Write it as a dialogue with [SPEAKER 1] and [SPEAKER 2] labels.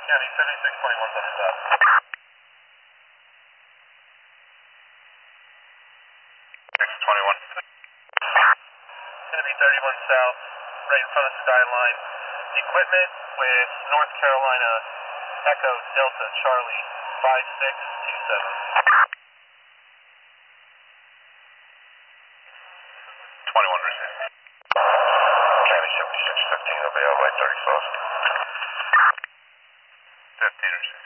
[SPEAKER 1] County 7621's on the stop. X21. It's going to be 31 south, right in front of Skyline. Equipment with North Carolina Echo Delta Charlie 5627. 21 received. County 7615 will be out by 31st. 15 received.